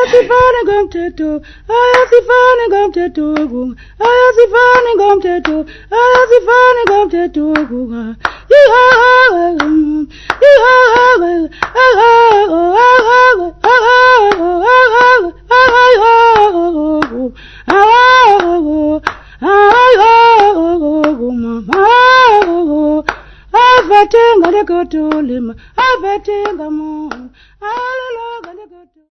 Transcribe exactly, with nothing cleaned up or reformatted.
Ayasifane gomteto, ayasifane gomteto, ayasifane gomteto, ayasifane gomteto, yeehaw, yeehaw, I've got to go to him. I've got to go to him.